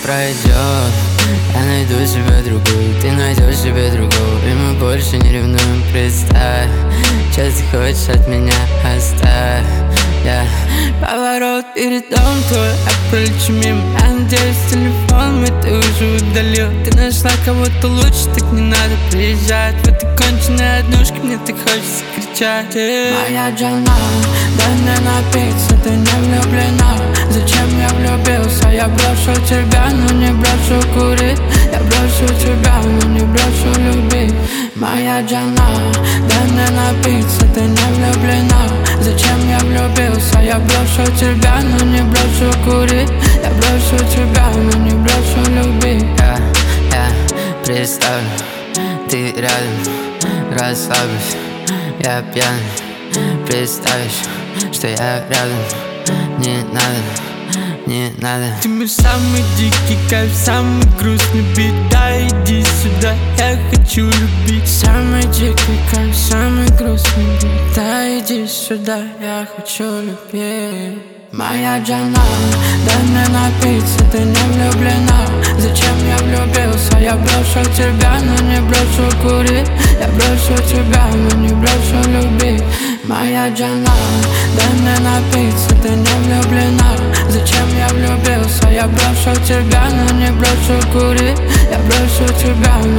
пройдет, я найду себе другую, ты найдешь себе другого, и мы больше не ревнуем. Представь, что ты хочешь от меня, оставь. Поворот перед домом твой, а пролечу мимо. Я надеюсь, телефон мой ты уже удалил. Ты нашла кого-то лучше, так не надо приезжать. В этой конченой однушке мне так хочется кричать. Моя Джана, дай мне напиться, ты не влюблена. Зачем я влюбился? Я брошу тебя, но не брошу курить. Я брошу тебя, но не брошу любить. Моя Джана, дай мне напиться, ты не влюблена. Зачем я влюбился? Я брошу тебя, но не брошу курить. Я брошу тебя, но не брошу любить. Я представлю, ты рядом, расслаблюсь. Я пьяный, представишь, что я рядом. Не надо, не надо. Ты мой самый дикий кайф, самый грустный бит. Да иди сюда, я хочу любить. Самый дикий кайф, самый грустный бит. Да иди сюда, я хочу любить. Моя Джана, дай мне напиться, ты не влюблена. Зачем я влюбился? Я брошу тебя, но не брошу курить. Я брошу тебя, но не брошу любить. Моя Джана, дай мне напиться, ты не влюблена. Зачем я влюбился? Я брошу тебя, но не брошу курить. Я брошу тебя,